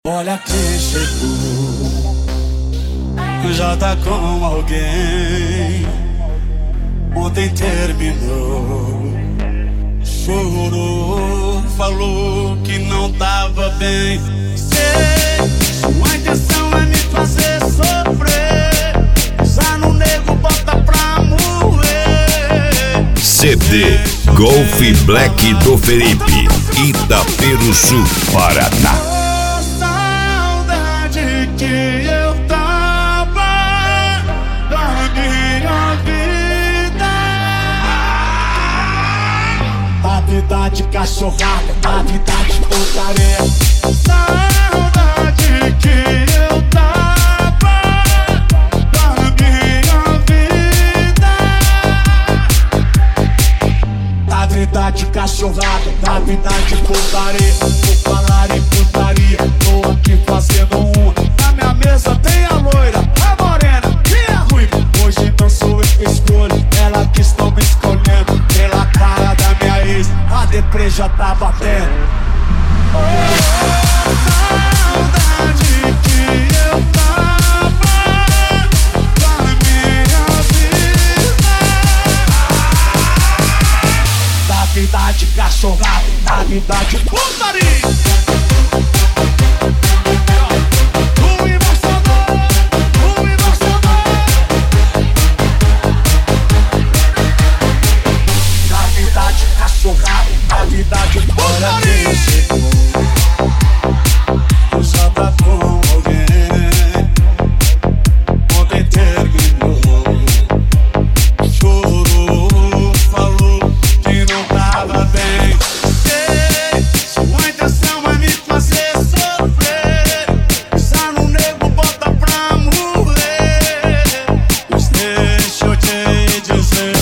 Olha quem chegou, já tá com alguém. Ontem terminou, chorou, falou que não tava bem. Sei, sua intenção é me fazer sofrer, pisar no nego, bota pra morrer. CD Golf Black do Felipe, Itaperuçu, Paraná. Que eu tava da minha vida, da vida de cachorrada, da vida de putaria. Saudade que eu tava da minha vida, da vida de cachorrada, da vida de putaria. Vou falar em putaria, tô aqui fazendo um. Na mesa tem a loira, a morena e a ruiva. Hoje não sou eu que escolho, ela que estão me escolhendo. Pela cara da minha ex, a deprê já tá batendo. Saudade que eu tava da minha vida, da vida de cachorrada, da vida de putaria. Olha quem chegou, já tá com alguém. Ontem terminou, chorou, falou que não tava bem. Sei, sua intenção é me fazer sofrer, pisar no nego, bota pra morrer. Mas deixa eu te dizer,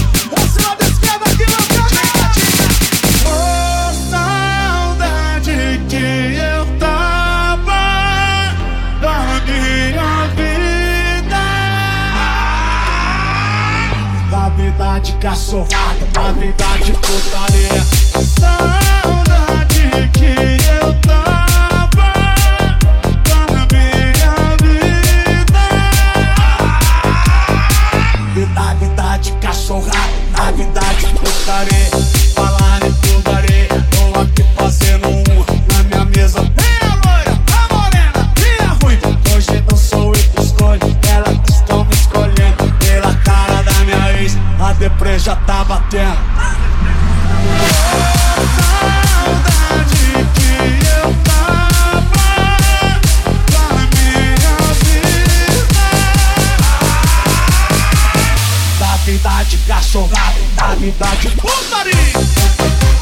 vida de cachorrada, da vida de putaria. Saudade que eu tava da minha vida, vida de cachorrada, da vida de putaria. Falar em putaria, tô aqui fazendo um. Na minha mesa tem a loira, a morena e a ruiva. Hoje não sou eu que escolho, ela que estão me escolhendo. Pela cara da minha ex, a deprê já tá batendo. Saudade que eu tava da minha vida, da vida de cachorrada, da vida de putaria.